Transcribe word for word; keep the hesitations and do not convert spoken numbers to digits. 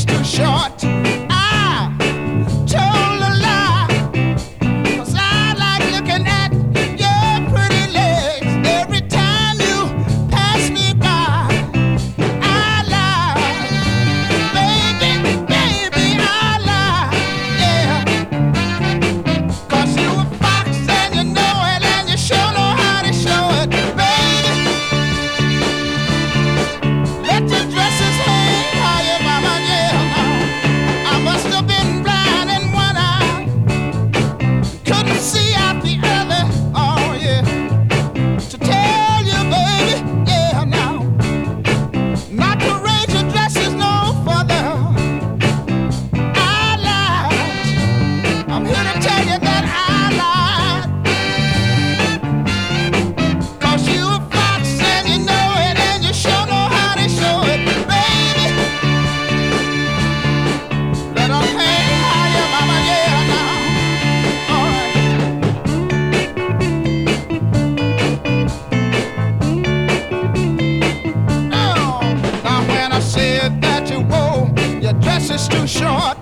is too short. I told a lie, 'cause I like looking at your pretty legs every time you pass me by. I lie, baby, baby, I lie, yeah. 'Cause you a fox and you know it, and you sure know how to show it, baby. Let your dresses hang higher, mama, yeah. I must have been blind in one eye, couldn't see out the other, oh yeah. To tell you, baby, yeah, now, not to raise your dresses no further. I lied, I'm here to tell you that I lied. 'Cause you a fox and you know it, and you sure know how to show it, baby. Let 'em hang higher, mama, yeah, now. All right. Now, now when I said that you wore your dress is too short,